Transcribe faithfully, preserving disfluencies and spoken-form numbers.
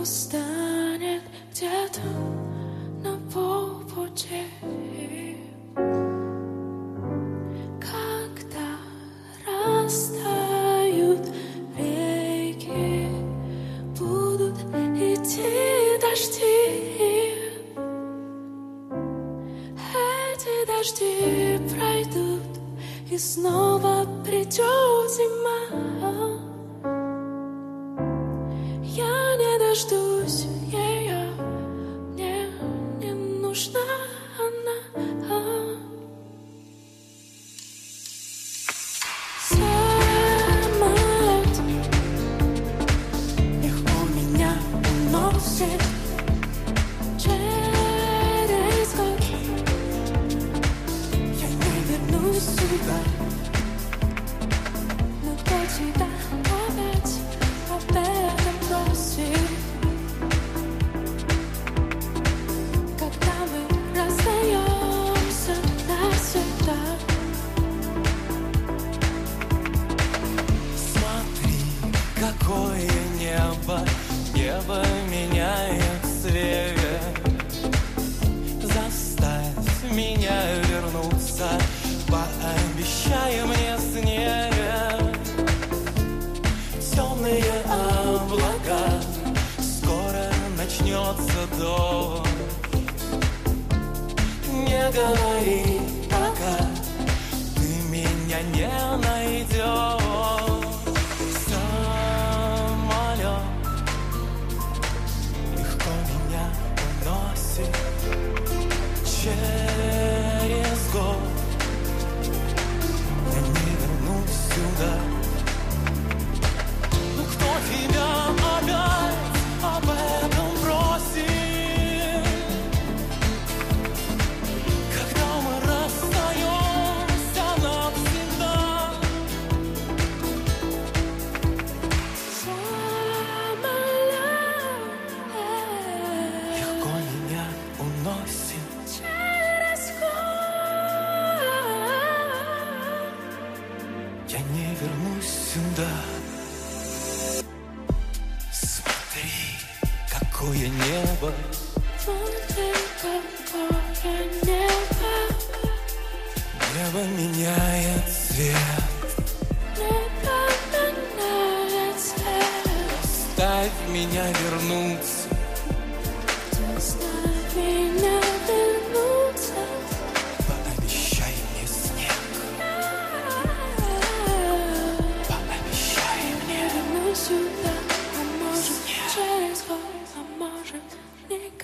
станет где-то на полпути. Когда растают реки, будут идти дожди. Эти дожди пройдут, и снова придет зима. Я не дождусь ее, мне не нужна она. Самолет легко меня уносит через год. Я не вернусь сюда, но кто тебя опять об этом просит? Когда мы расстаемся навсегда. Смотри, какое небо, небо меняет цвет. Заставь меня вернуться, пообещай мне снег. Темные облака, скоро начнется дождь. Не говори пока, ты меня не найдешь. Самолет легко меня уносит через год. Я не вернусь сюда. Ну кто тебя опять об этом просит? Когда мы расстаемся навсегда. Самолет Легко меня уносит. через год. Я не вернусь сюда. Смотри, какое небо, Смотри, какое небо, небо меняет цвет. небо меняет цвет. Заставь меня вернуться, Заставь меня вернуться. пообещай мне снег. Пообещай мне. Вернусь сюда, а может через год, а может никогда.